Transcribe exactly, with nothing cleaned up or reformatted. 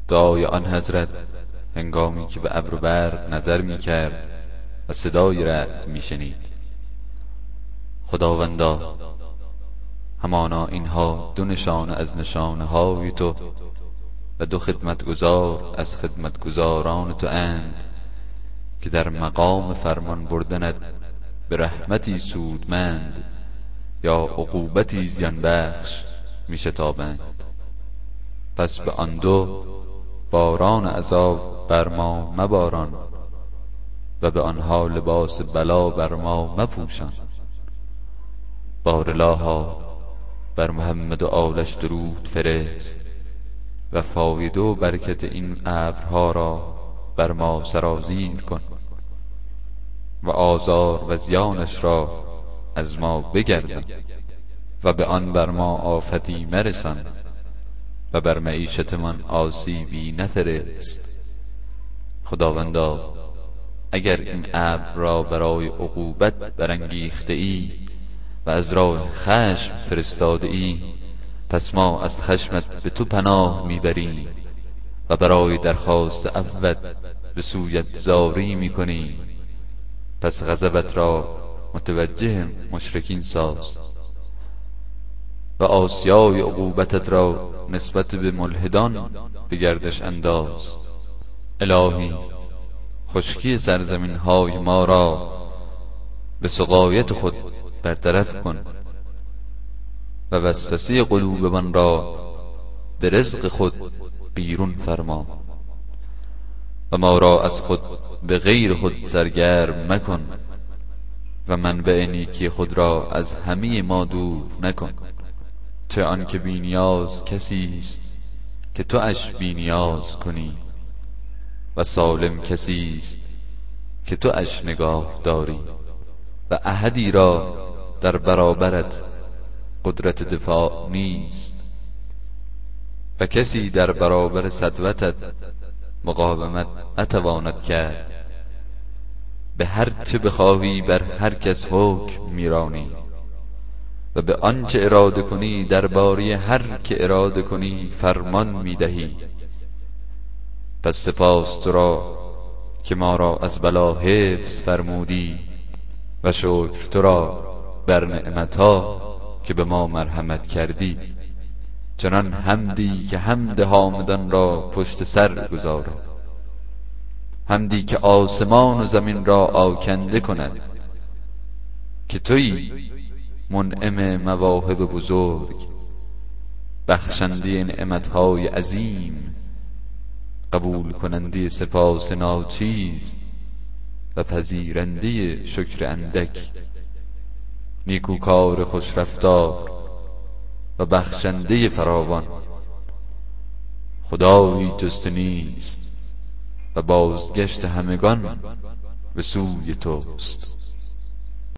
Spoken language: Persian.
دعای آن حضرت هنگامی که به ابر و برق نظر می کرد و صدای رعد می شنید. خداوندا، همانا اینها دو نشانه از نشانه های تو و دو خدمتگزار از خدمتگزاران تو اند که در مقام فرمان بردنت به رحمتی سودمند یا عقوبتی زیان بخش می شتابند. پس به آن دو باران عذاب بر ما مباران و به آنها لباس بلا بر ما مپوشان. بارالها بر محمد و آلش درود فرست و فایده و برکت این ابرها را بر ما سرازیر کن و آزار و زیانش را از ما بگردان و به آن بر ما آفتی مرسان و بر معیشتمان آسیبی نفرست. خداوندا، اگر این ابر را برای عقوبت برانگیخته ای و از راه خشم فرستاده ای، پس ما از خشمت به تو پناه میبریم و برای درخواست عفوت به سویت زاری میکنیم. پس غضبت را متوجه مشرکین ساز و آسیای عقوبتت را نسبت به ملحدان به گردش انداز. الهی، خشکی سرزمین های ما را به سقایت خود برطرف کن و وسوسه قلوب من را به رزق خود بیرون فرما و ما را از خود به غیر خود سرگرم مکن و منبع نیکی خود را از همه ما دور نکن. چه آن که بی نیاز کسی است که تو اش بی نیاز کنی و سالم کسی است که تو اش نگاه داری و احدی را در برابرت قدرت دفاع نیست و کسی در برابر سطوتت مقاومت نتواند کرد. به هر چه بخواهی بر هر کس حکم میرانی و به آنچه اراده کنی درباره هر که اراده کنی فرمان میدهی. پس سپاس تو را که ما را از بلا حفظ فرمودی و شکر تو را بر نعمتها که به ما مرحمت کردی. چنان حمدی که حمد حامدان را پشت سر گذارد، حمدی که آسمان و زمین را آکنده کند، که تویی منعم مواهب بزرگ، بخشنده نعمتهای عظیم، قبول کننده سپاس ناچیز و پذیرنده شکر اندک، نیکوکار خوشرفتار و بخشنده فراوان. خدایی جز نیست و بازگشت همگان به سوی توست.